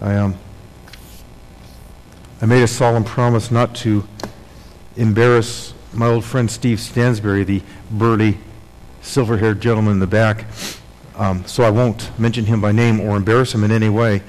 I made a solemn promise not to embarrass my old friend Steve Stansberry, the burly, silver-haired gentleman in the back, so I won't mention him by name or embarrass him in any way.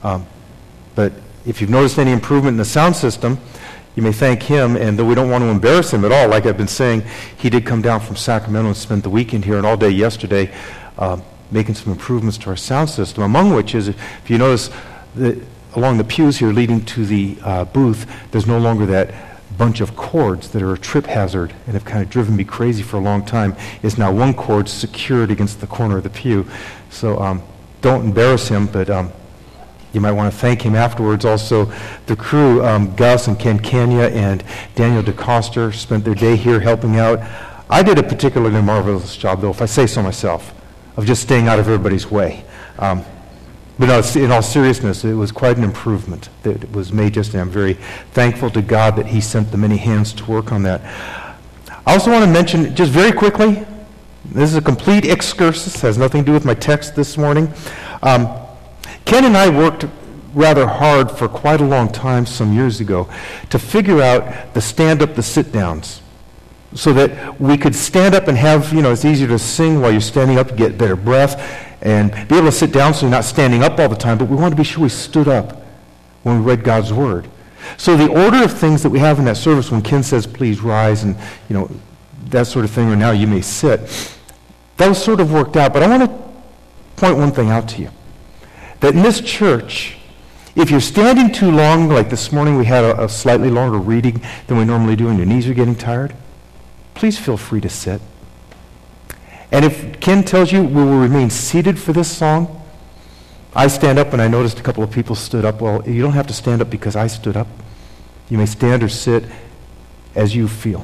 But if you've noticed any improvement in the sound system, you may thank him, and though we don't want to embarrass him at all, like I've been saying, he did come down from Sacramento and spent the weekend here and all day yesterday making some improvements to our sound system, among which is, if you notice, along the pews here leading to the booth, there's no longer that bunch of cords that are a trip hazard and have kind of driven me crazy for a long time. It's now one cord secured against the corner of the pew. So don't embarrass him, but you might want to thank him afterwards. Also, the crew, Gus and Ken Kenya and Daniel DeCoster, spent their day here helping out. I did a particularly marvelous job, though, if I say so myself, of just staying out of everybody's way. But no, in all seriousness, it was quite an improvement that was made yesterday. I'm very thankful to God that he sent the many hands to work on that. I also want to mention, just very quickly, this is a complete excursus, has nothing to do with my text this morning. Ken and I worked rather hard for quite a long time some years ago to figure out the stand-up, the sit-downs, so that we could stand up and have, it's easier to sing while you're standing up to get better breath, and be able to sit down so you're not standing up all the time, but we wanted to be sure we stood up when we read God's Word. So the order of things that we have in that service, when Ken says, please rise, and that sort of thing, or now you may sit, that was sort of worked out. But I want to point one thing out to you, that in this church, if you're standing too long, like this morning we had a slightly longer reading than we normally do and your knees are getting tired, please feel free to sit. And if Ken tells you we will remain seated for this song, I stand up, and I noticed a couple of people stood up. Well, you don't have to stand up because I stood up. You may stand or sit as you feel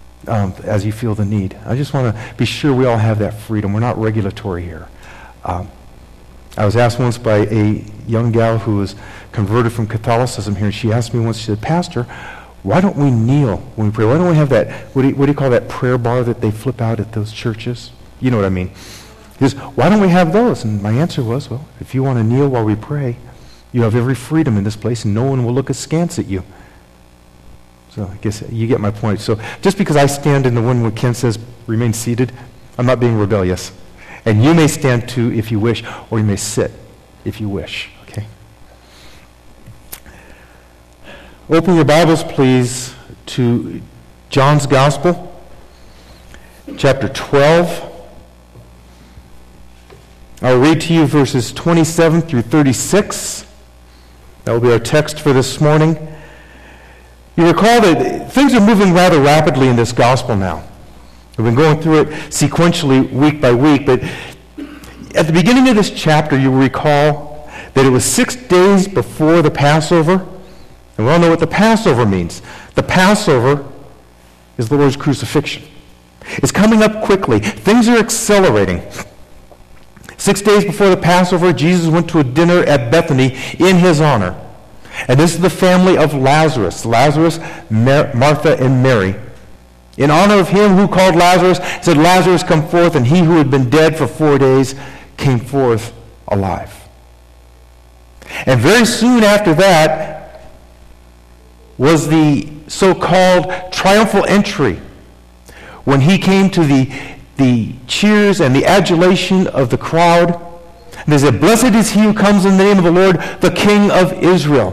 the need. I just want to be sure we all have that freedom. We're not regulatory here. I was asked once by a young gal who was converted from Catholicism here, and she asked me once, she said, Pastor, why don't we kneel when we pray? Why don't we have that, what do you call that prayer bar that they flip out at those churches? You know what I mean. He says, why don't we have those? And my answer was, well, if you want to kneel while we pray, you have every freedom in this place, and no one will look askance at you. So I guess you get my point. So just because I stand in the one where Ken says, remain seated, I'm not being rebellious. And you may stand too if you wish, or you may sit if you wish. Okay? Open your Bibles, please, to John's Gospel, chapter 12. I'll read to you verses 27 through 36. That will be our text for this morning. You recall that things are moving rather rapidly in this gospel now. We've been going through it sequentially week by week, but at the beginning of this chapter, you will recall that it was 6 days before the Passover, and we all know what the Passover means. The Passover is the Lord's crucifixion. It's coming up quickly. Things are accelerating. 6 days before the Passover, Jesus went to a dinner at Bethany in his honor. And this is the family of Lazarus. Martha, and Mary. In honor of him who called Lazarus, said, Lazarus, come forth, and he who had been dead for 4 days came forth alive. And very soon after that was the so-called triumphal entry, when he came to the cheers and the adulation of the crowd. And they said, blessed is he who comes in the name of the Lord, the King of Israel.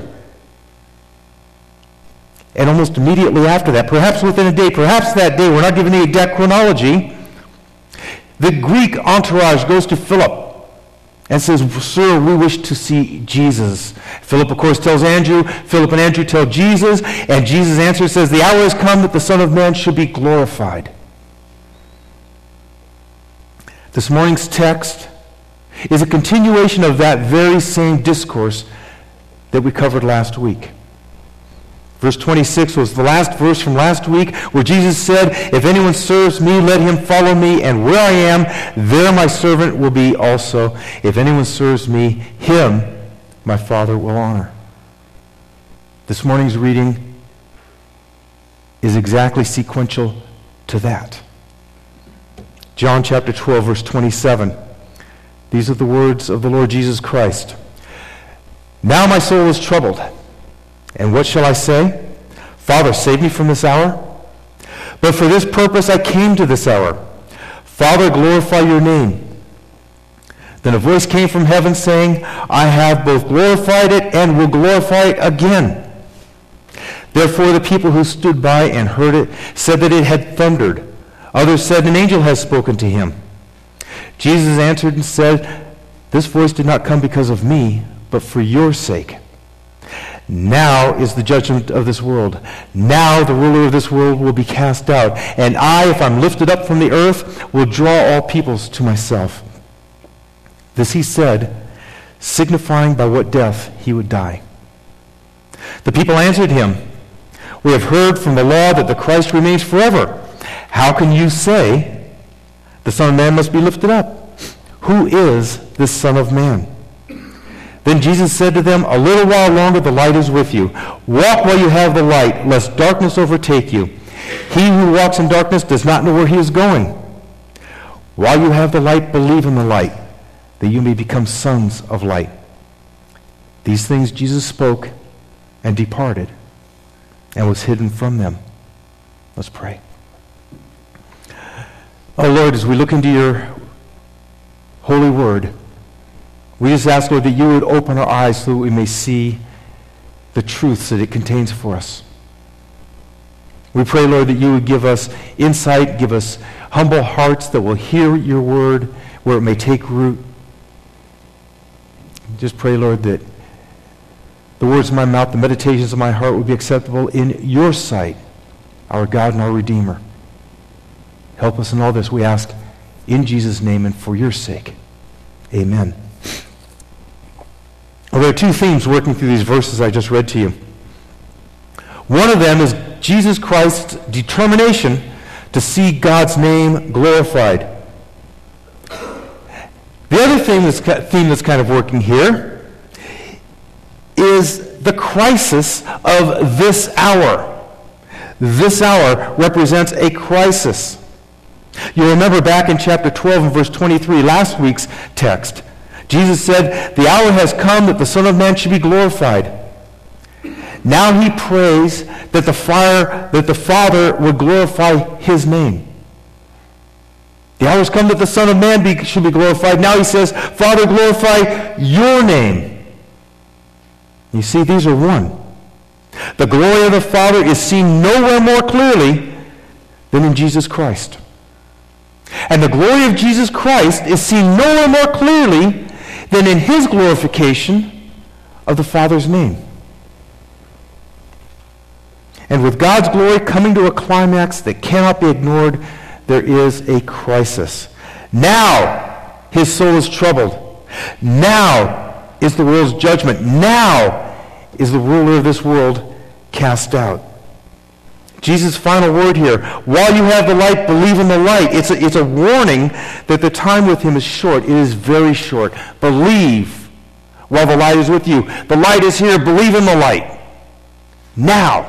And almost immediately after that, perhaps within a day, perhaps that day, we're not given the exact chronology, the Greek entourage goes to Philip and says, sir, we wish to see Jesus. Philip, of course, tells Andrew. Philip and Andrew tell Jesus. And Jesus' answer says, the hour has come that the Son of Man should be glorified. This morning's text is a continuation of that very same discourse that we covered last week. Verse 26 was the last verse from last week, where Jesus said, if anyone serves me, let him follow me, and where I am, there my servant will be also. If anyone serves me, him my Father will honor. This morning's reading is exactly sequential to that. John chapter 12, verse 27. These are the words of the Lord Jesus Christ. Now my soul is troubled. And what shall I say? Father, save me from this hour? But for this purpose I came to this hour. Father, glorify your name. Then a voice came from heaven saying, I have both glorified it and will glorify it again. Therefore the people who stood by and heard it said that it had thundered. Others said, an angel has spoken to him. Jesus answered and said, this voice did not come because of me, but for your sake. Now is the judgment of this world. Now the ruler of this world will be cast out. And I, if I'm lifted up from the earth, will draw all peoples to myself. This he said, signifying by what death he would die. The people answered him, we have heard from the law that the Christ remains forever. How can you say, the Son of Man must be lifted up? Who is this Son of Man? Then Jesus said to them, a little while longer the light is with you. Walk while you have the light, lest darkness overtake you. He who walks in darkness does not know where he is going. While you have the light, believe in the light, that you may become sons of light. These things Jesus spoke and departed and was hidden from them. Let's pray. Oh Lord, as we look into your holy word, we just ask, Lord, that you would open our eyes so that we may see the truths that it contains for us. We pray, Lord, that you would give us insight, give us humble hearts that will hear your word where it may take root. Just pray, Lord, that the words of my mouth, the meditations of my heart would be acceptable in your sight, our God and our Redeemer. Help us in all this, we ask, in Jesus' name and for your sake. Amen. Well, there are two themes working through these verses I just read to you. One of them is Jesus Christ's determination to see God's name glorified. The other theme that's kind of working here is the crisis of this hour. This hour represents a crisis. You remember back in chapter 12 and verse 23, last week's text, Jesus said, the hour has come that the Son of Man should be glorified. Now he prays that the Father would glorify his name. The hour has come that the Son of Man should be glorified. Now he says, Father, glorify your name. You see, these are one. The glory of the Father is seen nowhere more clearly than in Jesus Christ. And the glory of Jesus Christ is seen nowhere more clearly than in his glorification of the Father's name. And with God's glory coming to a climax that cannot be ignored, there is a crisis. Now his soul is troubled. Now is the world's judgment. Now is the ruler of this world cast out. Jesus' final word here, while you have the light, believe in the light. It's a warning that the time with him is short. It is very short. Believe while the light is with you. The light is here. Believe in the light. Now.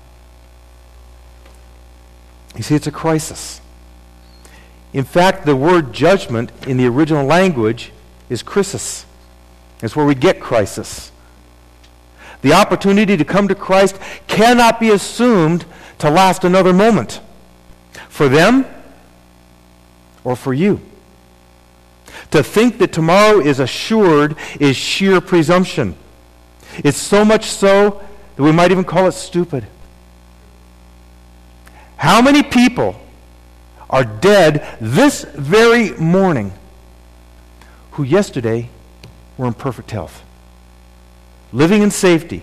You see, it's a crisis. In fact, the word judgment in the original language is krisis. It's where we get crisis. The opportunity to come to Christ cannot be assumed to last another moment. For them or for you. To think that tomorrow is assured is sheer presumption. It's so much so that we might even call it stupid. How many people are dead this very morning who yesterday were in perfect health, living in safety?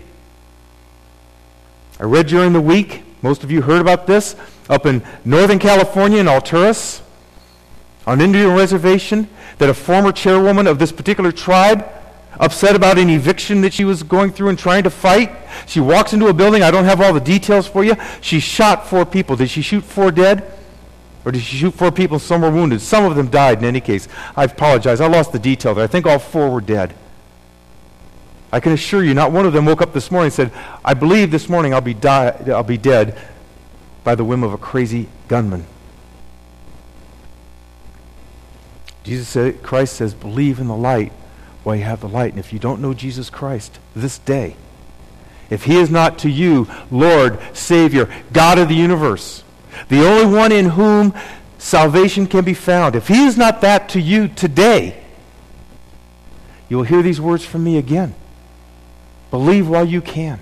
I read during the week, most of you heard about this, up in Northern California in Alturas, on an Indian reservation, that a former chairwoman of this particular tribe, upset about an eviction that she was going through and trying to fight, she walks into a building. I don't have all the details for you. She shot 4 people. Did she shoot 4 dead? Or did she shoot 4 people and some were wounded? Some of them died in any case. I apologize. I lost the detail there. I think all 4 were dead. I can assure you, not one of them woke up this morning and said, I believe this morning I'll be dead by the whim of a crazy gunman. Christ says, believe in the light while you have the light. And if you don't know Jesus Christ this day, if he is not to you Lord, Savior, God of the universe, the only one in whom salvation can be found, if he is not that to you today, you will hear these words from me again. Believe while you can.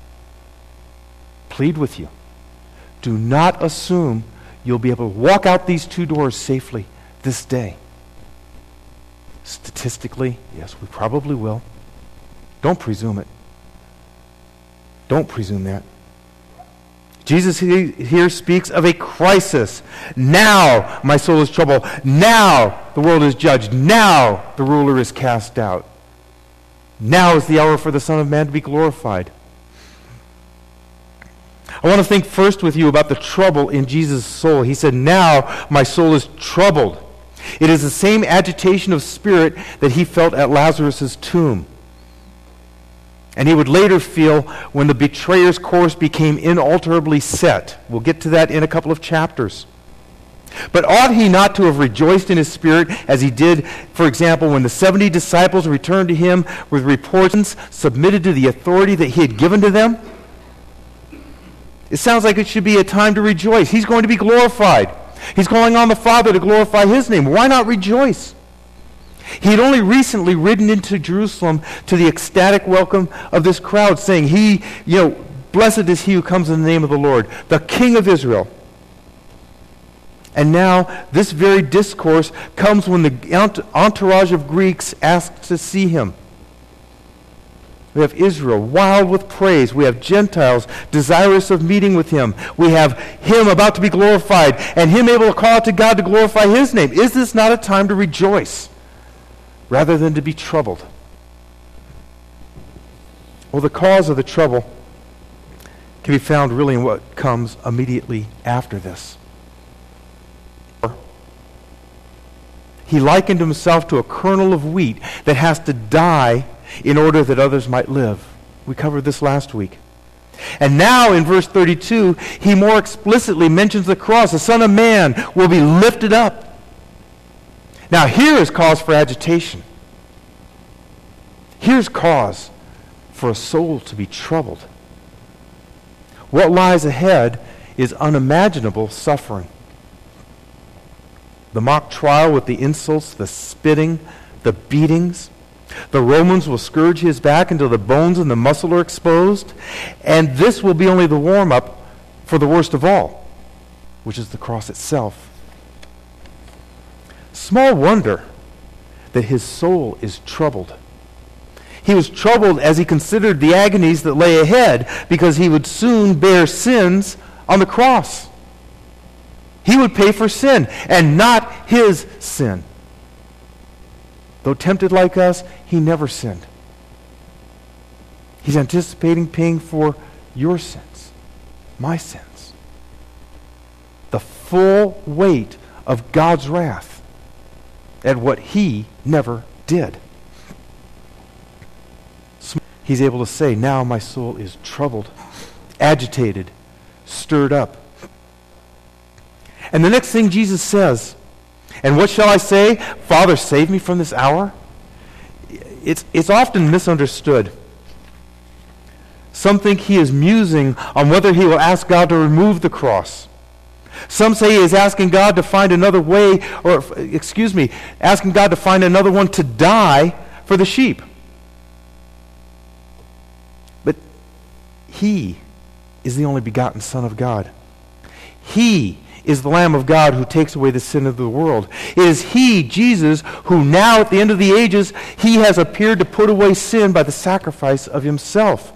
Plead with you. Do not assume you'll be able to walk out these two doors safely this day. Statistically, yes, we probably will. Don't presume it. Don't presume that. Jesus here speaks of a crisis. Now my soul is troubled. Now the world is judged. Now the ruler is cast out. Now is the hour for the Son of Man to be glorified. I want to think first with you about the trouble in Jesus' soul. He said, now my soul is troubled. It is the same agitation of spirit that he felt at Lazarus' tomb. And he would later feel when the betrayer's course became inalterably set. We'll get to that in a couple of chapters. But ought he not to have rejoiced in his spirit as he did, for example, when the 70 disciples returned to him with reports submitted to the authority that he had given to them? It sounds like it should be a time to rejoice. He's going to be glorified. He's calling on the Father to glorify his name. Why not rejoice? He had only recently ridden into Jerusalem to the ecstatic welcome of this crowd, saying, blessed is he who comes in the name of the Lord, the King of Israel. And now this very discourse comes when the entourage of Greeks asks to see him. We have Israel wild with praise. We have Gentiles desirous of meeting with him. We have him about to be glorified and him able to call out to God to glorify his name. Is this not a time to rejoice rather than to be troubled? Well, the cause of the trouble can be found really in what comes immediately after this. He likened himself to a kernel of wheat that has to die in order that others might live. We covered this last week. And now in verse 32, he more explicitly mentions the cross. The Son of Man will be lifted up. Now here is cause for agitation. Here's cause for a soul to be troubled. What lies ahead is unimaginable suffering. The mock trial with the insults, the spitting, the beatings. The Romans will scourge his back until the bones and the muscle are exposed. And this will be only the warm-up for the worst of all, which is the cross itself. Small wonder that his soul is troubled. He was troubled as he considered the agonies that lay ahead because he would soon bear sins on the cross. He would pay for sin and not his sin. Though tempted like us, he never sinned. He's anticipating paying for your sins, my sins. The full weight of God's wrath at what he never did. He's able to say, now my soul is troubled, agitated, stirred up. And the next thing Jesus says, and what shall I say? Father, save me from this hour? It's often misunderstood. Some think he is musing on whether he will ask God to remove the cross. Some say he is asking God to find another way, asking God to find another one to die for the sheep. But he is the only begotten Son of God. He is the Lamb of God who takes away the sin of the world. It is he, Jesus, who now at the end of the ages, he has appeared to put away sin by the sacrifice of himself.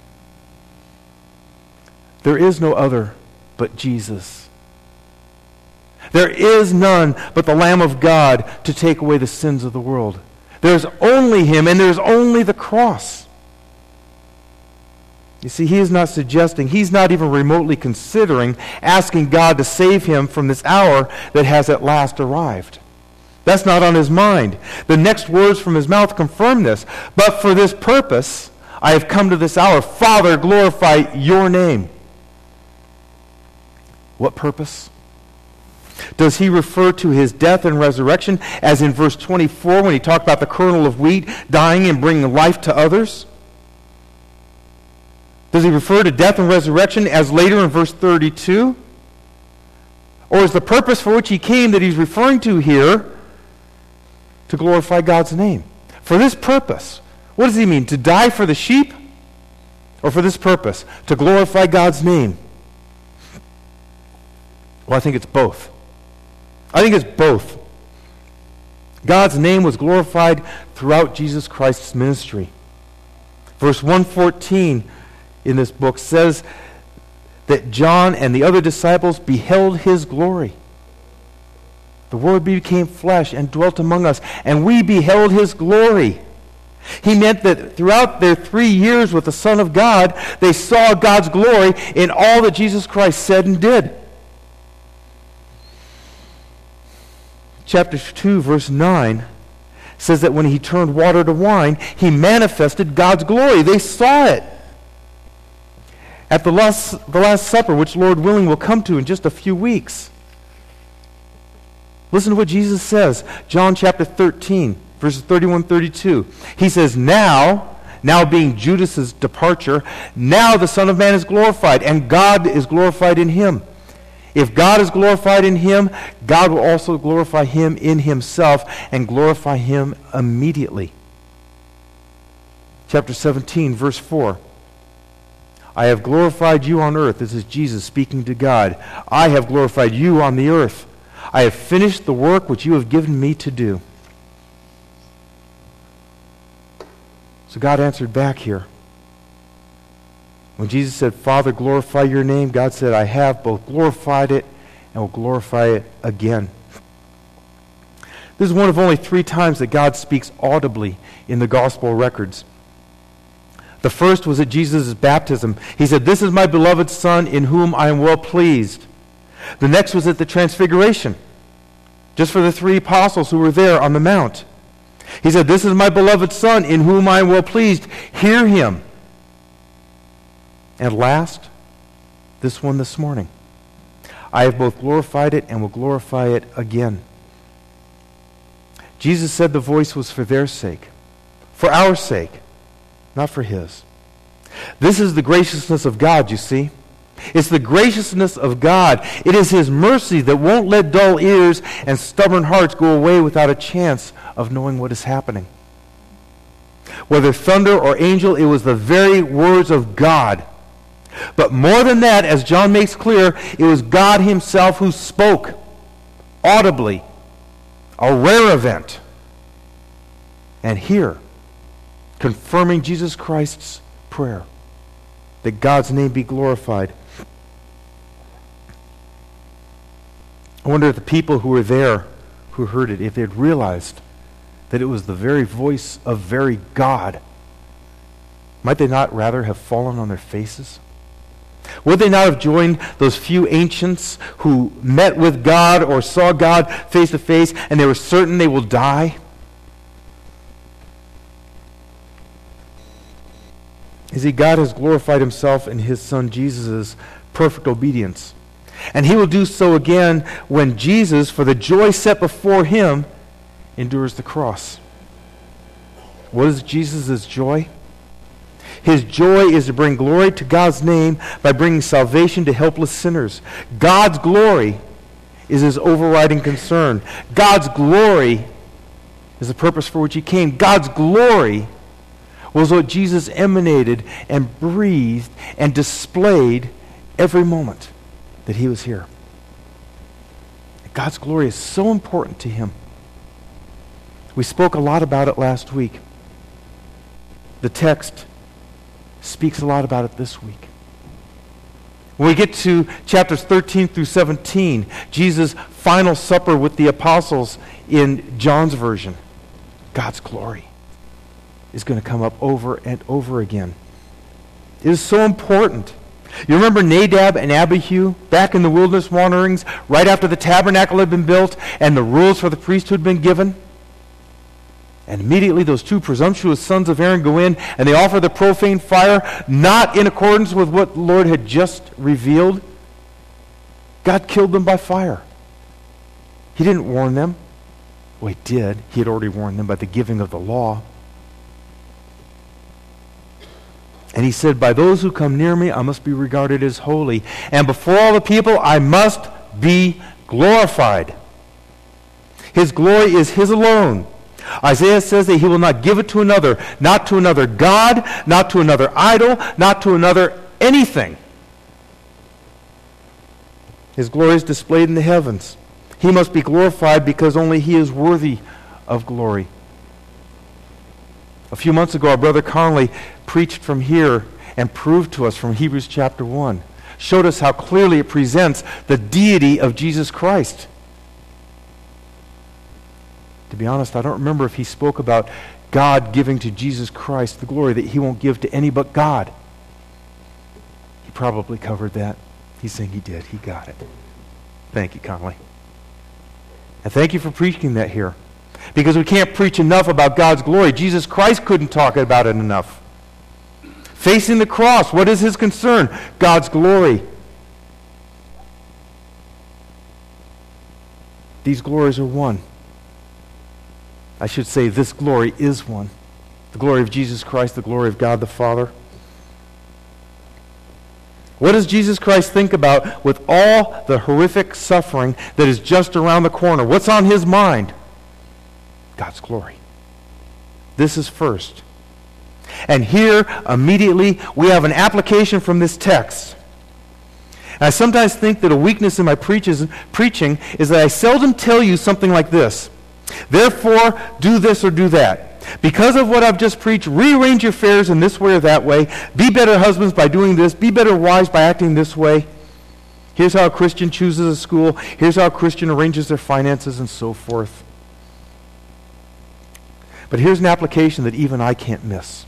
There is no other but Jesus. There is none but the Lamb of God to take away the sins of the world. There's only him, and there's only the cross. You see, he is not suggesting, he's not even remotely considering asking God to save him from this hour that has at last arrived. That's not on his mind. The next words from his mouth confirm this. But for this purpose, I have come to this hour. Father, glorify your name. What purpose? Does he refer to his death and resurrection as in verse 24 when he talked about the kernel of wheat dying and bringing life to others? Does he refer to death and resurrection as later in verse 32? Or is the purpose for which he came that he's referring to here to glorify God's name? For this purpose. What does he mean? To die for the sheep? Or for this purpose? To glorify God's name? Well, I think it's both. I think it's both. God's name was glorified throughout Jesus Christ's ministry. Verse 114 in this book says that John and the other disciples beheld his glory. The Word became flesh and dwelt among us, and we beheld his glory. He meant that throughout their 3 years with the Son of God, they saw God's glory in all that Jesus Christ said and did. Chapter 2, verse 9 says that when he turned water to wine, he manifested God's glory. They saw it. At the Last Supper, which Lord willing we'll come to in just a few weeks. Listen to what Jesus says. John chapter 13, verses 31-32. He says, now being Judas's departure, now the Son of Man is glorified, and God is glorified in him. If God is glorified in him, God will also glorify him in himself and glorify him immediately. Chapter 17, verse 4. I have glorified you on earth. This is Jesus speaking to God. I have glorified you on the earth. I have finished the work which you have given me to do. So God answered back here. When Jesus said, Father, glorify your name, God said, I have both glorified it and will glorify it again. This is one of only 3 times that God speaks audibly in the gospel records. The first was at Jesus' baptism. He said, this is my beloved Son in whom I am well pleased. The next was at the transfiguration, just for the 3 apostles who were there on the mount. He said, this is my beloved Son in whom I am well pleased. Hear him. And last, this one this morning. I have both glorified it and will glorify it again. Jesus said the voice was for their sake, for our sake, not for his. This is the graciousness of God, you see. It's the graciousness of God. It is his mercy that won't let dull ears and stubborn hearts go away without a chance of knowing what is happening. Whether thunder or angel, it was the very words of God. But more than that, as John makes clear, it was God himself who spoke audibly, a rare event. And here, confirming Jesus Christ's prayer, that God's name be glorified. I wonder if the people who were there, who heard it, if they had realized that it was the very voice of very God, might they not rather have fallen on their faces? Would they not have joined those few ancients who met with God or saw God face to face and they were certain they will die? You see, God has glorified himself in his Son Jesus' perfect obedience. And he will do so again when Jesus, for the joy set before him, endures the cross. What is Jesus' joy? His joy is to bring glory to God's name by bringing salvation to helpless sinners. God's glory is his overriding concern. God's glory is the purpose for which he came. God's glory was what Jesus emanated and breathed and displayed every moment that he was here. God's glory is so important to him. We spoke a lot about it last week. The text speaks a lot about it this week. When we get to chapters 13 through 17, Jesus' final supper with the apostles in John's version, God's glory is going to come up over and over again. It is so important. You remember Nadab and Abihu back in the wilderness wanderings, right after the tabernacle had been built and the rules for the priesthood had been given? And immediately those 2 presumptuous sons of Aaron go in and they offer the profane fire, not in accordance with what the Lord had just revealed. God killed them by fire. He didn't warn them. Well, he did. He had already warned them by the giving of the law. And he said, by those who come near me, I must be regarded as holy. And before all the people, I must be glorified. His glory is his alone. Isaiah says that he will not give it to another, not to another God, not to another idol, not to another anything. His glory is displayed in the heavens. He must be glorified because only he is worthy of glory. A few months ago, our brother Conley preached from here and proved to us from Hebrews chapter 1, showed us how clearly it presents the deity of Jesus Christ. To be honest, I don't remember if he spoke about God giving to Jesus Christ the glory that he won't give to any but God. He probably covered that. He's saying he did. He got it. Thank you, Conley. And thank you for preaching that here. Because we can't preach enough about God's glory. Jesus Christ couldn't talk about it enough. Facing the cross, what is his concern? God's glory. These glories are one. I should say this glory is one. The glory of Jesus Christ, the glory of God the Father. What does Jesus Christ think about with all the horrific suffering that is just around the corner? What's on his mind? God's glory. This is first. And here, immediately, we have an application from this text. And I sometimes think that a weakness in my preaching is that I seldom tell you something like this. Therefore, do this or do that. Because of what I've just preached, rearrange your affairs in this way or that way. Be better husbands by doing this. Be better wives by acting this way. Here's how a Christian chooses a school. Here's how a Christian arranges their finances and so forth. But here's an application that even I can't miss.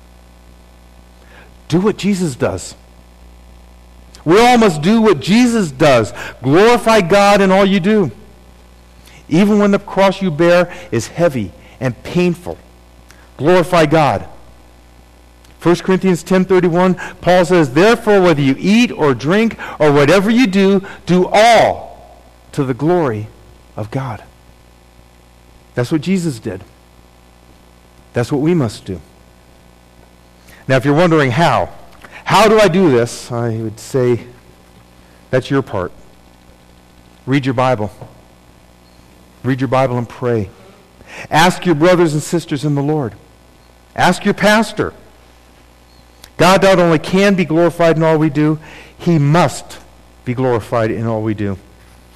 Do what Jesus does. We all must do what Jesus does. Glorify God in all you do. Even when the cross you bear is heavy and painful. Glorify God. 1 Corinthians 10:31, Paul says, therefore, whether you eat or drink or whatever you do, do all to the glory of God. That's what Jesus did. That's what we must do. Now, if you're wondering how do I do this? I would say that's your part. Read your Bible. Read your Bible and pray. Ask your brothers and sisters in the Lord. Ask your pastor. God not only can be glorified in all we do, he must be glorified in all we do.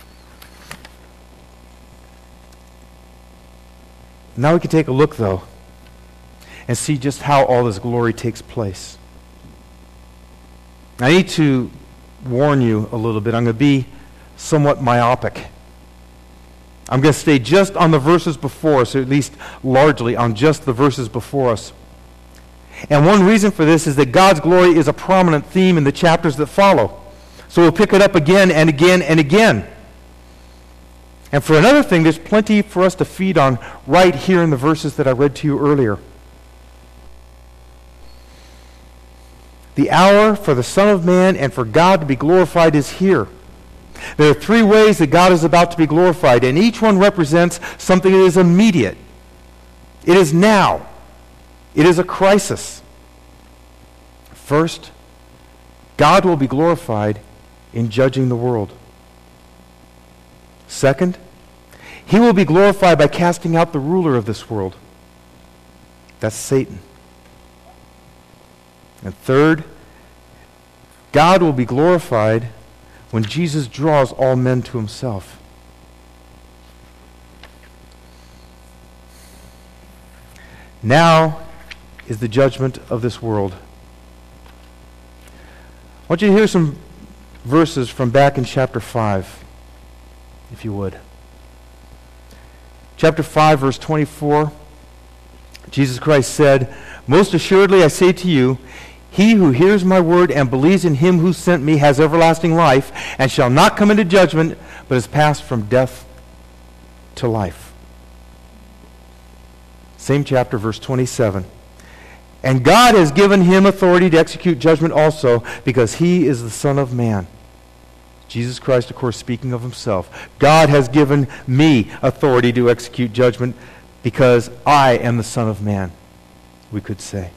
Now we can take a look, though, and see just how all this glory takes place. I need to warn you a little bit. I'm going to be somewhat myopic. I'm going to stay just on the verses before us, or at least largely on just the verses before us. And one reason for this is that God's glory is a prominent theme in the chapters that follow. So we'll pick it up again and again and again. And for another thing, there's plenty for us to feed on right here in the verses that I read to you earlier. The hour for the Son of Man and for God to be glorified is here. There are three ways that God is about to be glorified, and each one represents something that is immediate. It is now. It is a crisis. First, God will be glorified in judging the world. Second, he will be glorified by casting out the ruler of this world. That's Satan. And third, God will be glorified when Jesus draws all men to himself. Now is the judgment of this world. I want you to hear some verses from back in chapter 5, if you would. Chapter 5, verse 24, Jesus Christ said, most assuredly I say to you, he who hears my word and believes in him who sent me has everlasting life and shall not come into judgment, but is passed from death to life. Same chapter, verse 27. And God has given him authority to execute judgment also, because he is the Son of Man. Jesus Christ, of course, speaking of himself. God has given me authority to execute judgment because I am the Son of Man, we could say.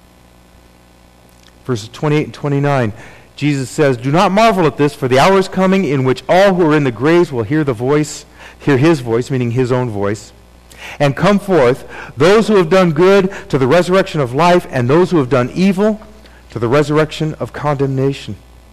Verses 28 and 29, Jesus says, "Do not marvel at this, for the hour is coming in which all who are in the graves will hear his voice, meaning his own voice, and come forth, those who have done good to the resurrection of life, and those who have done evil to the resurrection of condemnation."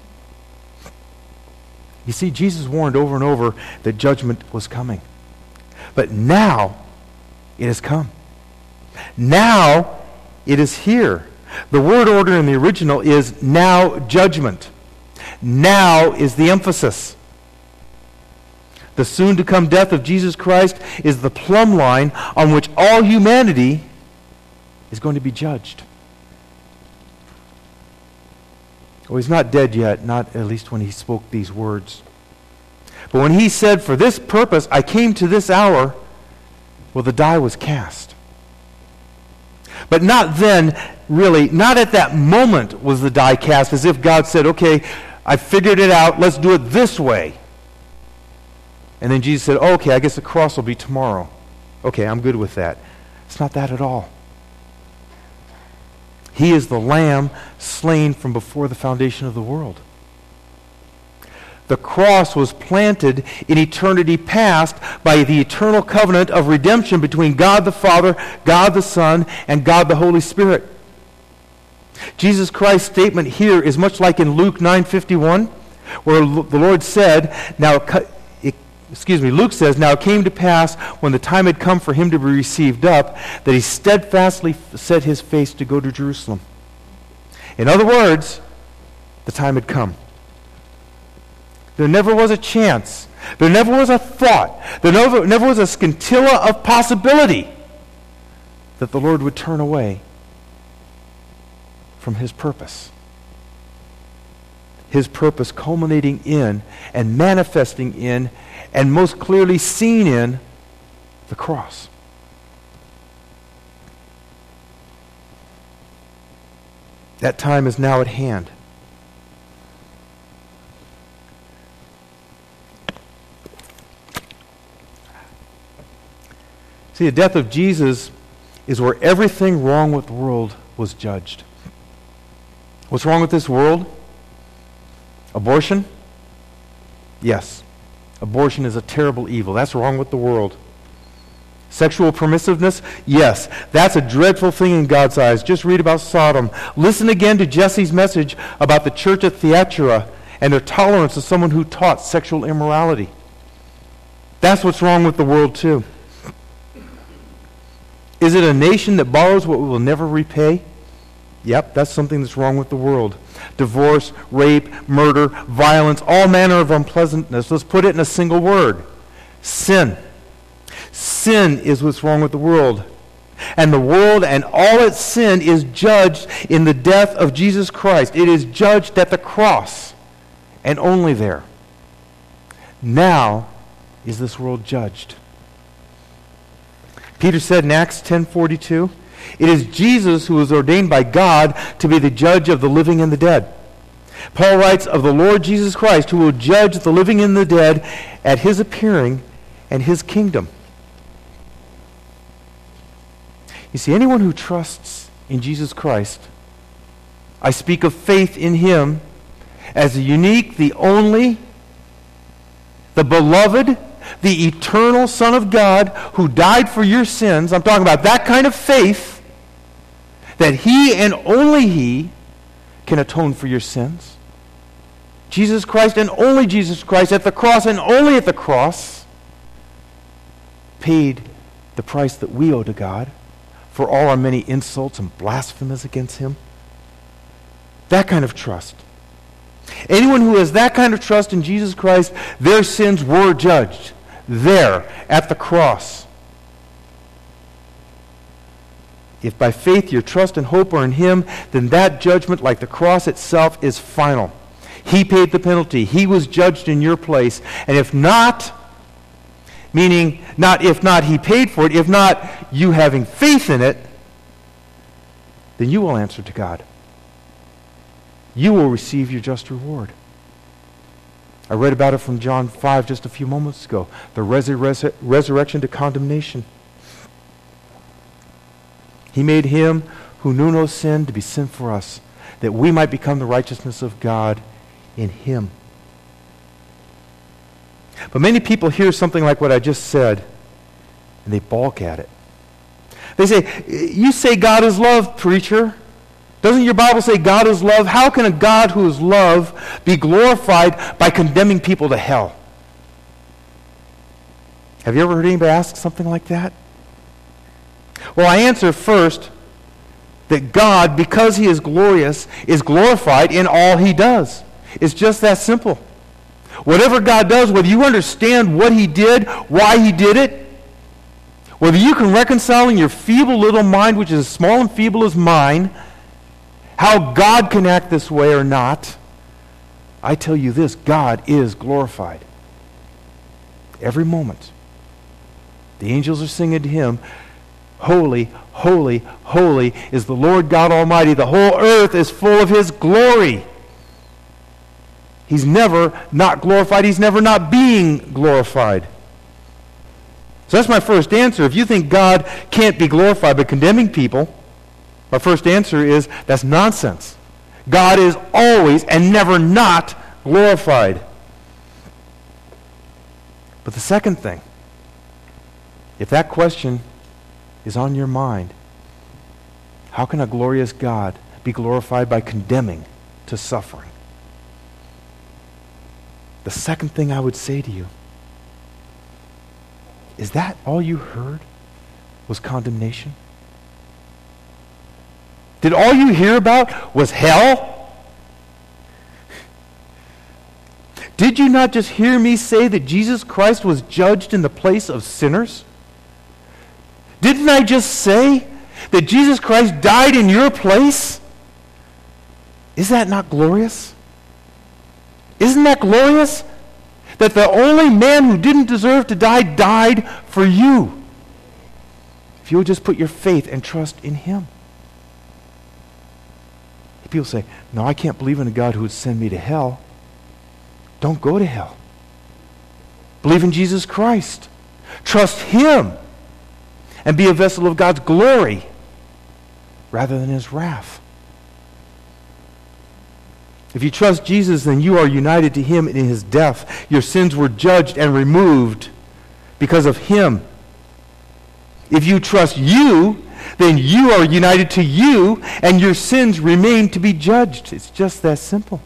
You see, Jesus warned over and over that judgment was coming. But now it has come. Now it is here. The word order in the original is now judgment. Now is the emphasis. The soon-to-come death of Jesus Christ is the plumb line on which all humanity is going to be judged. Well, he's not dead yet, not at least when he spoke these words. But when he said, "For this purpose I came to this hour," well, the die was cast. But not then, really, not at that moment was the die cast, as if God said, "Okay, I figured it out, let's do it this way." And then Jesus said, "Okay, I guess the cross will be tomorrow. Okay, I'm good with that." It's not that at all. He is the Lamb slain from before the foundation of the world. The cross was planted in eternity past by the eternal covenant of redemption between God the Father, God the Son, and God the Holy Spirit. Jesus Christ's statement here is much like in Luke 9:51, where the Lord said, Luke says, "Now it came to pass when the time had come for him to be received up, that he steadfastly set his face to go to Jerusalem." In other words, the time had come. There never was a chance. There never was a thought. There never was a scintilla of possibility that the Lord would turn away from his purpose. His purpose culminating in and manifesting in and most clearly seen in the cross. That time is now at hand. See, the death of Jesus is where everything wrong with the world was judged. What's wrong with this world? Abortion? Yes. Abortion is a terrible evil. That's wrong with the world. Sexual permissiveness? Yes. That's a dreadful thing in God's eyes. Just read about Sodom. Listen again to Jesse's message about the church at Thyatira and their tolerance of someone who taught sexual immorality. That's what's wrong with the world too. Is it a nation that borrows what we will never repay? Yep, that's something that's wrong with the world. Divorce, rape, murder, violence, all manner of unpleasantness. Let's put it in a single word. Sin. Sin is what's wrong with the world. And the world and all its sin is judged in the death of Jesus Christ. It is judged at the cross, and only there. Now is this world judged. Peter said in Acts 10:42, "It is Jesus who was ordained by God to be the judge of the living and the dead." Paul writes of the Lord Jesus Christ, who will judge the living and the dead at his appearing and his kingdom. You see, anyone who trusts in Jesus Christ, I speak of faith in him as the unique, the only, the beloved, the eternal Son of God who died for your sins. I'm talking about that kind of faith, that he and only he can atone for your sins. Jesus Christ and only Jesus Christ at the cross and only at the cross paid the price that we owe to God for all our many insults and blasphemies against him. That kind of trust. Anyone who has that kind of trust in Jesus Christ, their sins were judged there at the cross. If by faith your trust and hope are in him, then that judgment, like the cross itself, is final. He paid the penalty. He was judged in your place. And if not, meaning not if not he paid for it, if not you having faith in it, then you will answer to God. You will receive your just reward. I read about it from John 5 just a few moments ago. The resurrection to condemnation. He made him who knew no sin to be sin for us, that we might become the righteousness of God in him. But many people hear something like what I just said, and they balk at it. They say, you say God is love, preacher. Doesn't your Bible say God is love? How can a God who is love be glorified by condemning people to hell? Have you ever heard anybody ask something like that? Well, I answer first that God, because he is glorious, is glorified in all he does. It's just that simple. Whatever God does, whether you understand what he did, why he did it, whether you can reconcile in your feeble little mind, which is as small and feeble as mine, how God can act this way or not, I tell you this, God is glorified. Every moment. The angels are singing to him, holy, holy, holy is the Lord God Almighty. The whole earth is full of his glory. He's never not glorified. He's never not being glorified. So that's my first answer. If you think God can't be glorified by condemning people, my first answer is that's nonsense. God is always and never not glorified. But the second thing, if that question is on your mind, how can a glorious God be glorified by condemning to suffering? The second thing I would say to you, is that all you heard was condemnation? Did all you hear about was hell? Did you not just hear me say that Jesus Christ was judged in the place of sinners? Didn't I just say that Jesus Christ died in your place? Is that not glorious? Isn't that glorious? That the only man who didn't deserve to die died for you. If you would just put your faith and trust in him. People say, no, I can't believe in a God who would send me to hell. Don't go to hell. Believe in Jesus Christ. Trust him. And be a vessel of God's glory rather than his wrath. If you trust Jesus, then you are united to him in his death. Your sins were judged and removed because of him. If you trust you, then you are united to you, and your sins remain to be judged. It's just that simple.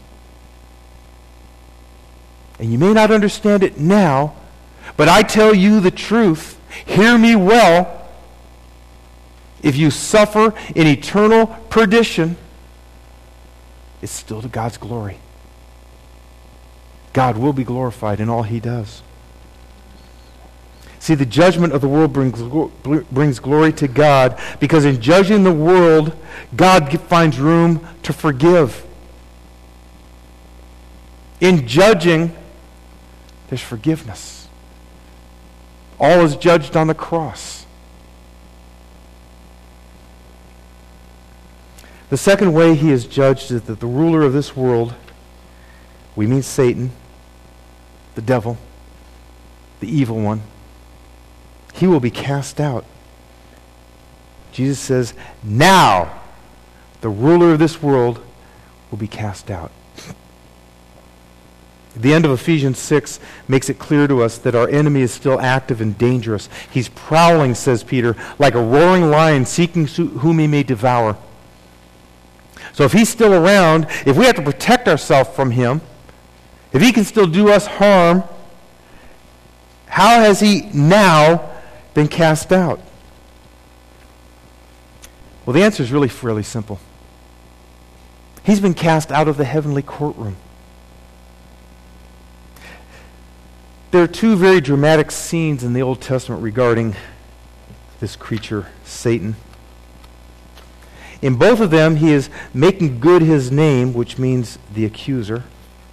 And you may not understand it now, but I tell you the truth. Hear me well. If you suffer in eternal perdition, it's still to God's glory. God will be glorified in all he does. See, the judgment of the world brings glory to God, because in judging the world, God finds room to forgive. In judging, there's forgiveness. All is judged on the cross. The second way he is judged is that the ruler of this world, we mean Satan, the devil, the evil one, he will be cast out. Jesus says, now the ruler of this world will be cast out. The end of Ephesians 6 makes it clear to us that our enemy is still active and dangerous. He's prowling, says Peter, like a roaring lion seeking whom he may devour. So if he's still around, if we have to protect ourselves from him, if he can still do us harm, how has he now been cast out? Well, the answer is really fairly simple. He's been cast out of the heavenly courtroom. There are two very dramatic scenes in the Old Testament regarding this creature, Satan. In both of them, he is making good his name, which means the accuser.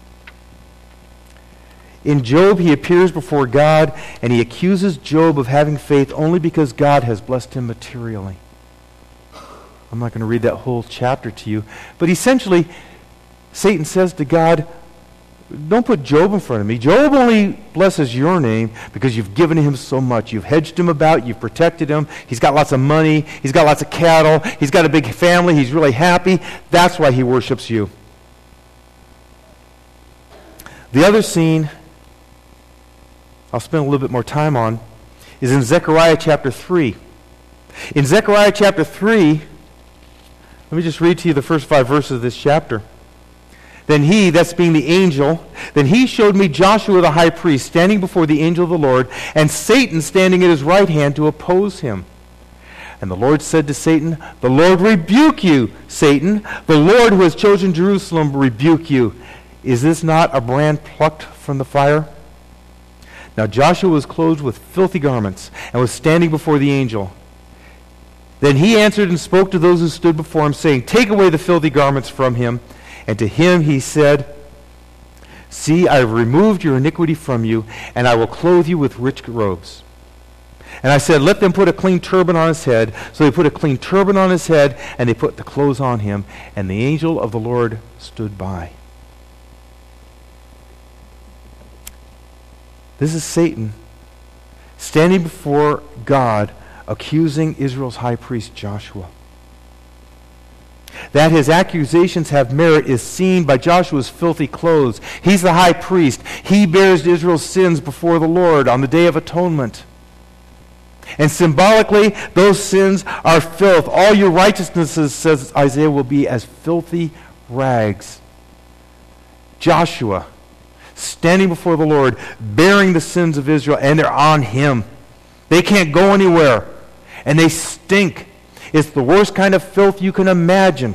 In Job, he appears before God, and he accuses Job of having faith only because God has blessed him materially. I'm not going to read that whole chapter to you, but essentially, Satan says to God, don't put Job in front of me. Job only blesses your name because you've given him so much. You've hedged him about. You've protected him. He's got lots of money. He's got lots of cattle. He's got a big family. He's really happy. That's why he worships you. The other scene I'll spend a little bit more time on is in Zechariah chapter 3. In Zechariah chapter 3, let me just read to you the first 5 verses of this chapter. Then he, that's being the angel, then he showed me Joshua the high priest standing before the angel of the Lord, and Satan standing at his right hand to oppose him. And the Lord said to Satan, "The Lord rebuke you, Satan. The Lord who has chosen Jerusalem rebuke you. Is this not a brand plucked from the fire?" Now Joshua was clothed with filthy garments and was standing before the angel. Then he answered and spoke to those who stood before him, saying, "Take away the filthy garments from him." And to him he said, "See, I have removed your iniquity from you, and I will clothe you with rich robes." And I said, "Let them put a clean turban on his head." So they put a clean turban on his head, and they put the clothes on him. And the angel of the Lord stood by. This is Satan standing before God, accusing Israel's high priest Joshua. That his accusations have merit is seen by Joshua's filthy clothes. He's the high priest. He bears Israel's sins before the Lord on the Day of Atonement. And symbolically, those sins are filth. All your righteousnesses, says Isaiah, will be as filthy rags. Joshua, standing before the Lord, bearing the sins of Israel, and they're on him. They can't go anywhere, and they stink. It's the worst kind of filth you can imagine.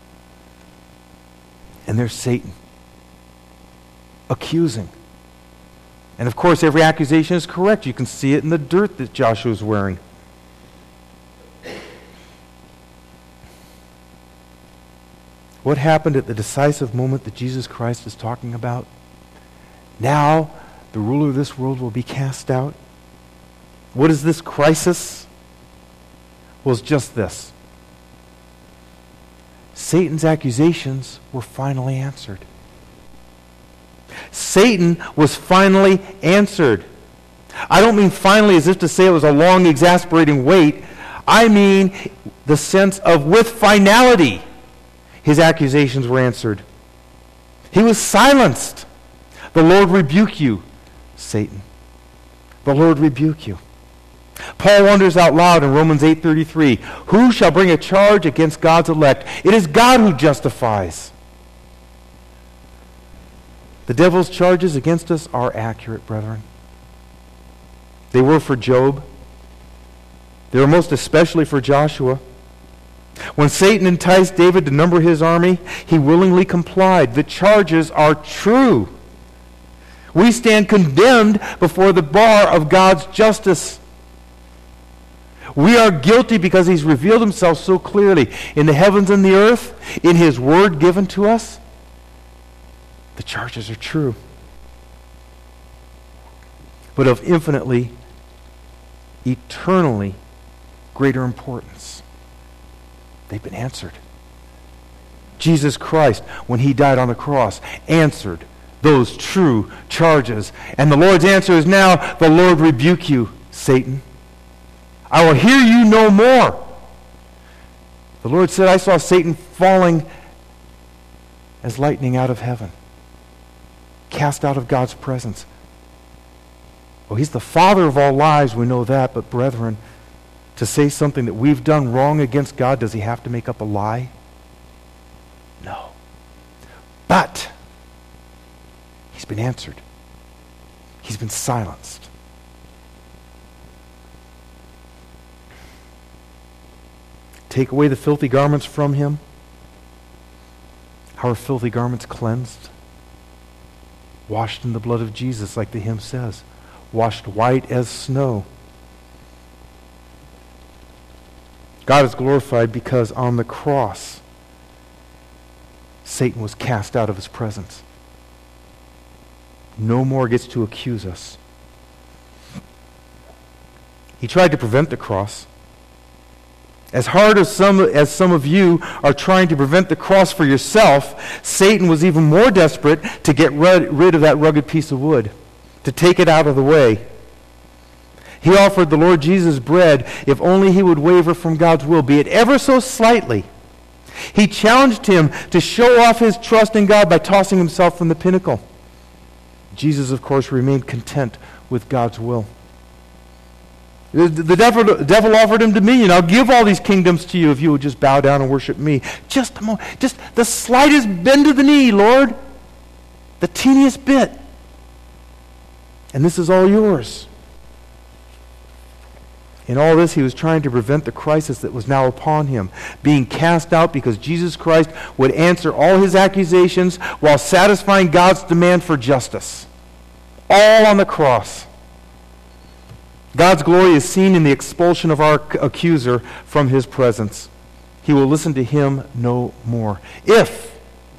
And there's Satan, accusing. And of course, every accusation is correct. You can see it in the dirt that Joshua's wearing. What happened at the decisive moment that Jesus Christ is talking about? Now, the ruler of this world will be cast out. What is this crisis? Well, it's just this. Satan's accusations were finally answered. Satan was finally answered. I don't mean finally as if to say it was a long, exasperating wait. I mean the sense of with finality, his accusations were answered. He was silenced. The Lord rebuke you, Satan. The Lord rebuke you. Paul wonders out loud in Romans 8:33, who shall bring a charge against God's elect? It is God who justifies. The devil's charges against us are accurate, brethren. They were for Job. They were most especially for Joshua. When Satan enticed David to number his army, he willingly complied. The charges are true. We stand condemned before the bar of God's justice. We are guilty because he's revealed himself so clearly in the heavens and the earth, in his word given to us. The charges are true. But of infinitely, eternally greater importance. They've been answered. Jesus Christ, when he died on the cross, answered those true charges. And the Lord's answer is now, the Lord rebuke you, Satan. I will hear you no more. The Lord said, I saw Satan falling as lightning out of heaven, cast out of God's presence. Well, he's the father of all lies, we know that, but brethren, to say something that we've done wrong against God, does he have to make up a lie? No. But he's been answered. He's been silenced. Take away the filthy garments from him. How are filthy garments cleansed? Washed in the blood of Jesus, like the hymn says. Washed white as snow. God is glorified because on the cross, Satan was cast out of his presence. No more gets to accuse us. He tried to prevent the cross. As hard as some of you are trying to prevent the cross for yourself, Satan was even more desperate to get rid of that rugged piece of wood, to take it out of the way. He offered the Lord Jesus bread if only he would waver from God's will, be it ever so slightly. He challenged him to show off his trust in God by tossing himself from the pinnacle. Jesus, of course, remained content with God's will. The devil offered him dominion. I'll give all these kingdoms to you if you would just bow down and worship me. Just the slightest bend of the knee, Lord. The teeniest bit. And this is all yours. In all this, he was trying to prevent the crisis that was now upon him, being cast out because Jesus Christ would answer all his accusations while satisfying God's demand for justice. All on the cross. God's glory is seen in the expulsion of our accuser from his presence. He will listen to him no more. If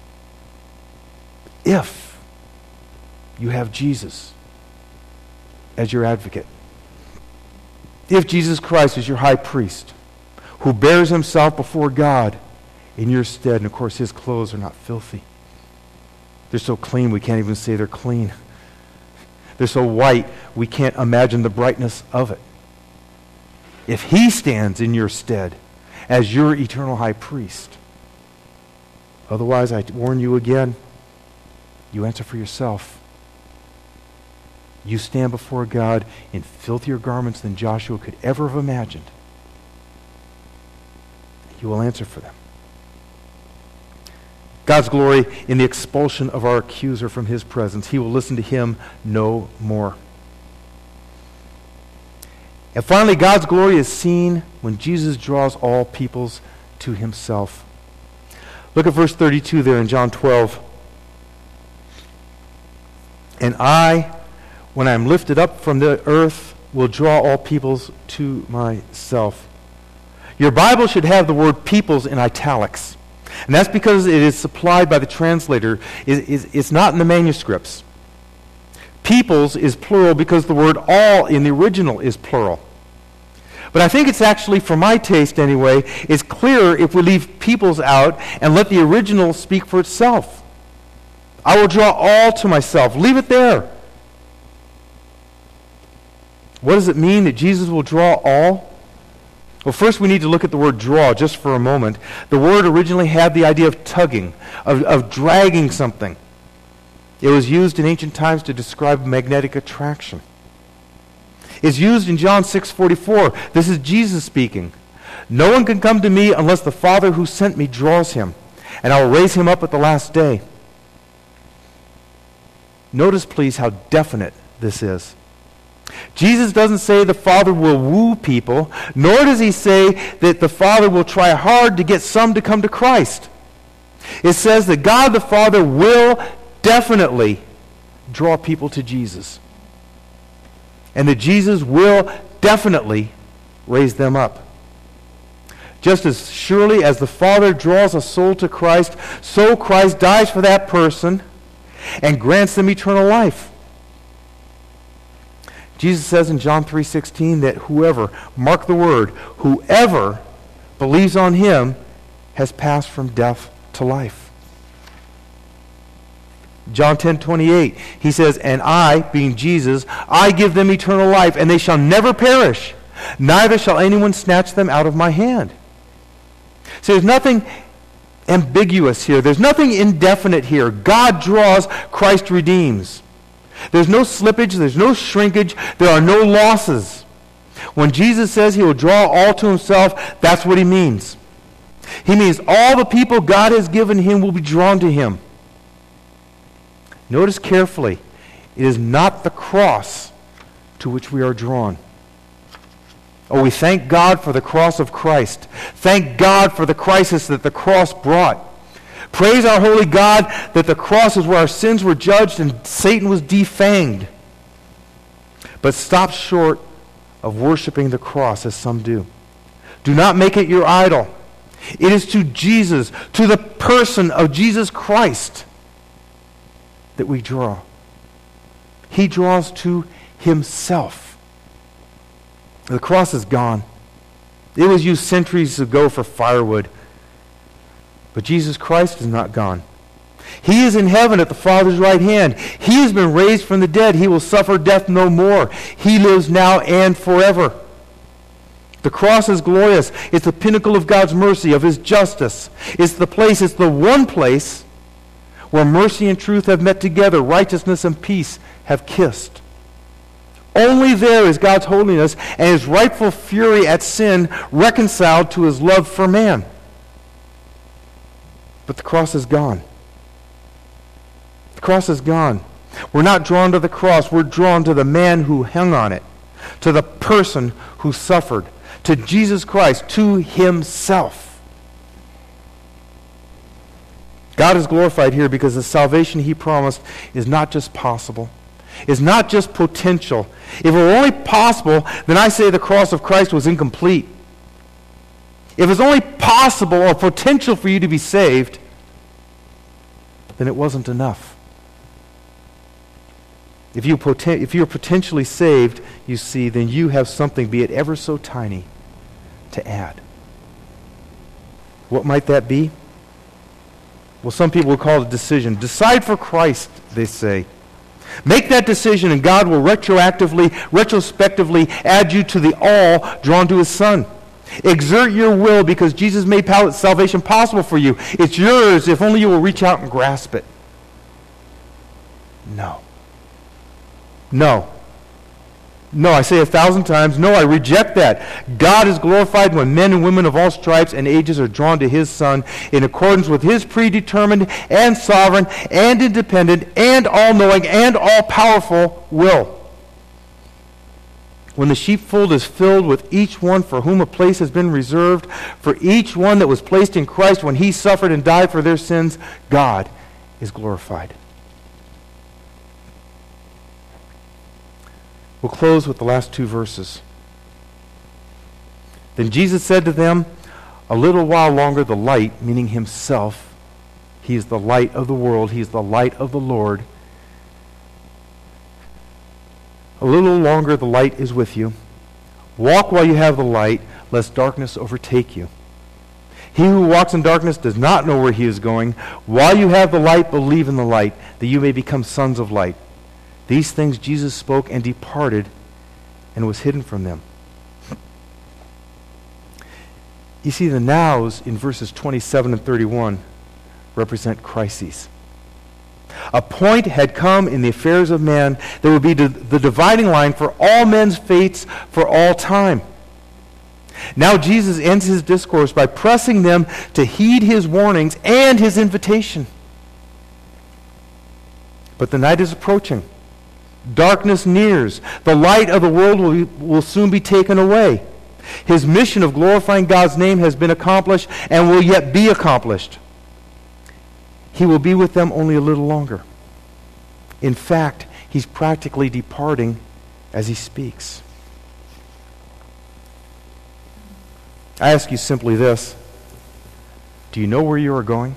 you have Jesus as your advocate, if Jesus Christ is your high priest, who bears himself before God in your stead, and of course his clothes are not filthy. They're so clean we can't even say they're clean. They're so white we can't imagine the brightness of it. If he stands in your stead as your eternal high priest, otherwise I warn you again, you answer for yourself. You stand before God in filthier garments than Joshua could ever have imagined. You will answer for them. God's glory in the expulsion of our accuser from his presence. He will listen to him no more. And finally, God's glory is seen when Jesus draws all peoples to himself. Look at verse 32 there in John 12. And I, when I am lifted up from the earth, will draw all peoples to myself. Your Bible should have the word peoples in italics. And that's because it is supplied by the translator. It's not in the manuscripts. Peoples is plural because the word all in the original is plural. But I think it's actually, for my taste anyway, it's clearer if we leave peoples out and let the original speak for itself. I will draw all to myself. Leave it there. What does it mean that Jesus will draw all? Well, first we need to look at the word draw just for a moment. The word originally had the idea of tugging, of dragging something. It was used in ancient times to describe magnetic attraction. It's used in John 6:44. This is Jesus speaking. No one can come to me unless the Father who sent me draws him, and I will raise him up at the last day. Notice, please, how definite this is. Jesus doesn't say the Father will woo people, nor does he say that the Father will try hard to get some to come to Christ. It says that God the Father will definitely draw people to Jesus. And that Jesus will definitely raise them up. Just as surely as the Father draws a soul to Christ, so Christ dies for that person and grants them eternal life. Jesus says in John 3:16 that whoever, mark the word, whoever believes on him has passed from death to life. John 10:28, he says, and I, being Jesus, I give them eternal life, and they shall never perish, neither shall anyone snatch them out of my hand. So there's nothing ambiguous here. There's nothing indefinite here. God draws, Christ redeems. There's no slippage, there's no shrinkage, there are no losses. When Jesus says he will draw all to himself, that's what he means. He means all the people God has given him will be drawn to him. Notice carefully, it is not the cross to which we are drawn. Oh, we thank God for the cross of Christ. Thank God for the crisis that the cross brought. Praise our holy God that the cross is where our sins were judged and Satan was defanged. But stop short of worshiping the cross as some do. Do not make it your idol. It is to Jesus, to the person of Jesus Christ, that we draw. He draws to himself. The cross is gone. It was used centuries ago for firewood. But Jesus Christ is not gone. He is in heaven at the Father's right hand. He has been raised from the dead. He will suffer death no more. He lives now and forever. The cross is glorious. It's the pinnacle of God's mercy, of His justice. It's the one place where mercy and truth have met together, righteousness and peace have kissed. Only there is God's holiness and His rightful fury at sin reconciled to His love for man. But the cross is gone. The cross is gone. We're not drawn to the cross. We're drawn to the man who hung on it, to the person who suffered, to Jesus Christ, to Himself. God is glorified here because the salvation He promised is not just possible. It's not just potential. If it were only possible, then I say the cross of Christ was incomplete. If it's only possible or potential for you to be saved, then it wasn't enough. If you're potentially saved, you see, then you have something, be it ever so tiny, to add. What might that be? Well, some people would call it a decision. Decide for Christ, they say. Make that decision and God will retrospectively add you to the all drawn to His Son. Exert your will because Jesus made salvation possible for you. It's yours if only you will reach out and grasp it. No. No. No, I say 1,000 times, no, I reject that. God is glorified when men and women of all stripes and ages are drawn to His Son in accordance with His predetermined and sovereign and independent and all-knowing and all-powerful will. When the sheepfold is filled with each one for whom a place has been reserved, for each one that was placed in Christ when He suffered and died for their sins, God is glorified. We'll close with the last two verses. Then Jesus said to them, a little while longer the light, meaning Himself, He is the light of the world, He is the light of the Lord. A little longer the light is with you. Walk while you have the light, lest darkness overtake you. He who walks in darkness does not know where he is going. While you have the light, believe in the light, that you may become sons of light. These things Jesus spoke and departed and was hidden from them. You see, the nows in verses 27 and 31 represent crises. A point had come in the affairs of man that would be the dividing line for all men's fates for all time. Now Jesus ends His discourse by pressing them to heed His warnings and His invitation. But the night is approaching. Darkness nears. The light of the world will soon be taken away. His mission of glorifying God's name has been accomplished and will yet be accomplished. He will be with them only a little longer. In fact, He's practically departing as He speaks. I ask you simply this. Do you know where you are going?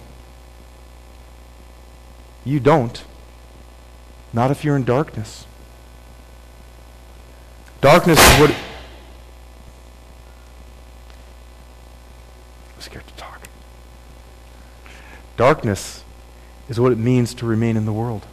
You don't. Not if you're in darkness. Darkness is what... I'm scared to talk. Darkness is what it means to remain in the world.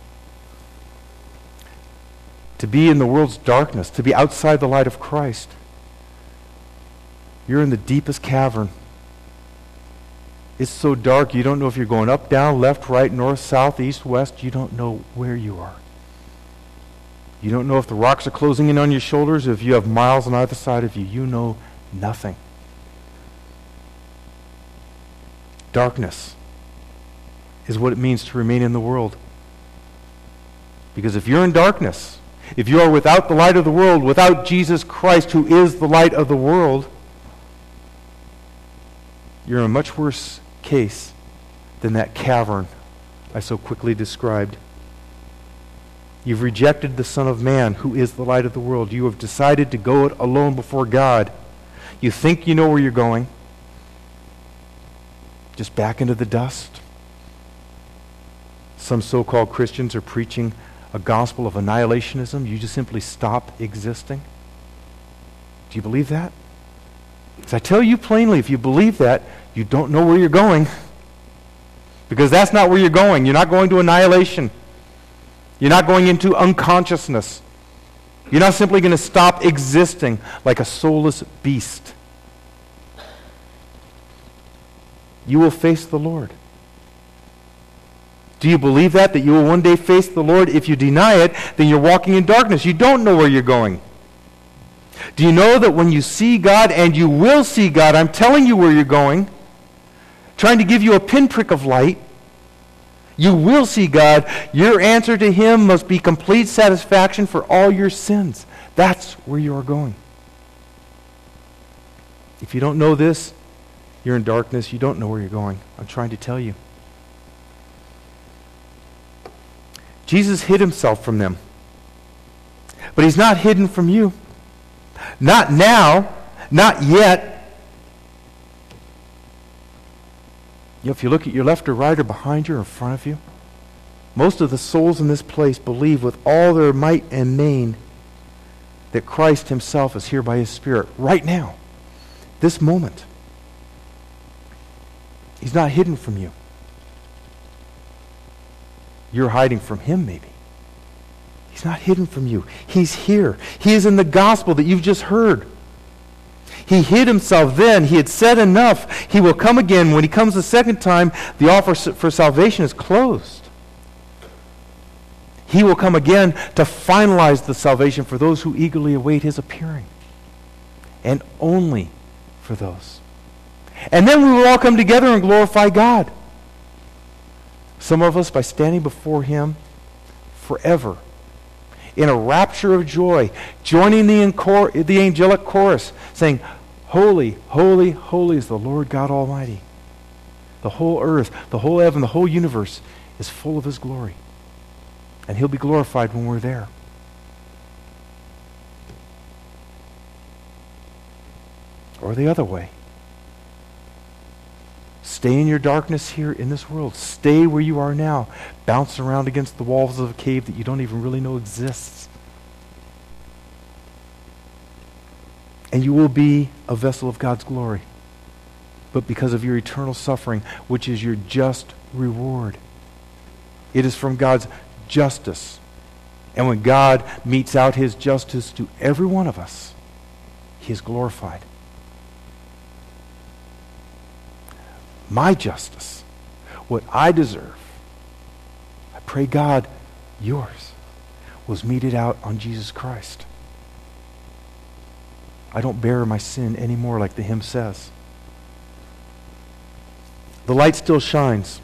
To be in the world's darkness, to be outside the light of Christ. You're in the deepest cavern. It's so dark you don't know if you're going up, down, left, right, north, south, east, west. You don't know where you are. You don't know if the rocks are closing in on your shoulders or if you have miles on either side of you. You know nothing. Darkness is what it means to remain in the world. Because if you're in darkness, if you are without the light of the world, without Jesus Christ who is the light of the world, you're in a much worse case than that cavern I so quickly described. You've rejected the Son of Man, who is the light of the world. You have decided to go it alone before God. You think you know where you're going. Just back into the dust. Some so-called Christians are preaching a gospel of annihilationism. You just simply stop existing. Do you believe that? Because I tell you plainly, if you believe that, you don't know where you're going. Because that's not where you're going. You're not going to annihilation. You're not going into unconsciousness. You're not simply going to stop existing like a soulless beast. You will face the Lord. Do you believe that you will one day face the Lord? If you deny it, then you're walking in darkness. You don't know where you're going. Do you know that when you see God, and you will see God, I'm telling you where you're going, trying to give you a pinprick of light, you will see God. Your answer to Him must be complete satisfaction for all your sins. That's where you are going. If you don't know this, you're in darkness. You don't know where you're going. I'm trying to tell you. Jesus hid Himself from them. But He's not hidden from you. Not now. Not yet. If you look at your left or right or behind you or in front of you, most of the souls in this place believe with all their might and main that Christ Himself is here by His Spirit right now, this moment. He's not hidden from you. You're hiding from Him, maybe. He's not hidden from you. He's here. He is in the gospel that you've just heard. He hid Himself then. He had said enough. He will come again. When He comes the second time, the offer for salvation is closed. He will come again to finalize the salvation for those who eagerly await His appearing. And only for those. And then we will all come together and glorify God. Some of us by standing before Him forever in a rapture of joy, joining the angelic chorus, saying, "Holy, holy, holy is the Lord God Almighty." The whole earth, the whole heaven, the whole universe is full of His glory. And He'll be glorified when we're there. Or the other way. Stay in your darkness here in this world. Stay where you are now. Bounce around against the walls of a cave that you don't even really know exists. And you will be a vessel of God's glory. But because of your eternal suffering, which is your just reward. It is from God's justice. And when God metes out His justice to every one of us, He is glorified. My justice, what I deserve, I pray God, yours, was meted out on Jesus Christ. I don't bear my sin anymore, like the hymn says. The light still shines.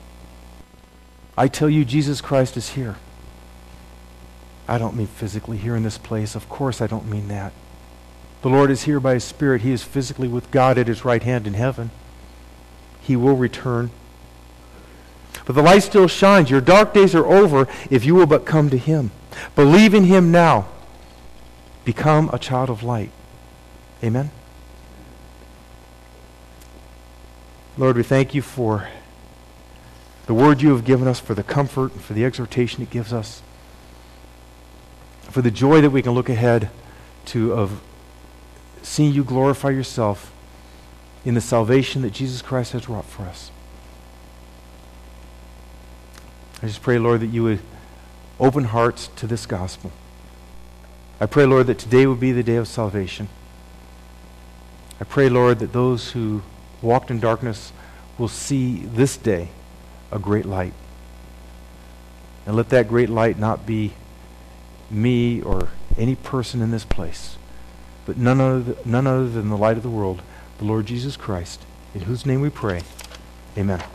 I tell you, Jesus Christ is here. I don't mean physically here in this place. Of course I don't mean that. The Lord is here by His Spirit. He is physically with God at His right hand in heaven. He will return. But the light still shines. Your dark days are over if you will but come to Him. Believe in Him now. Become a child of light. Amen? Lord, we thank You for the word You have given us, for the comfort and for the exhortation it gives us, for the joy that we can look ahead to of seeing You glorify Yourself in the salvation that Jesus Christ has wrought for us. I just pray, Lord, that You would open hearts to this gospel. I pray, Lord, that today would be the day of salvation. I pray, Lord, that those who walked in darkness will see this day a great light. And let that great light not be me or any person in this place, but none other than the light of the world, the Lord Jesus Christ, in whose name we pray. Amen.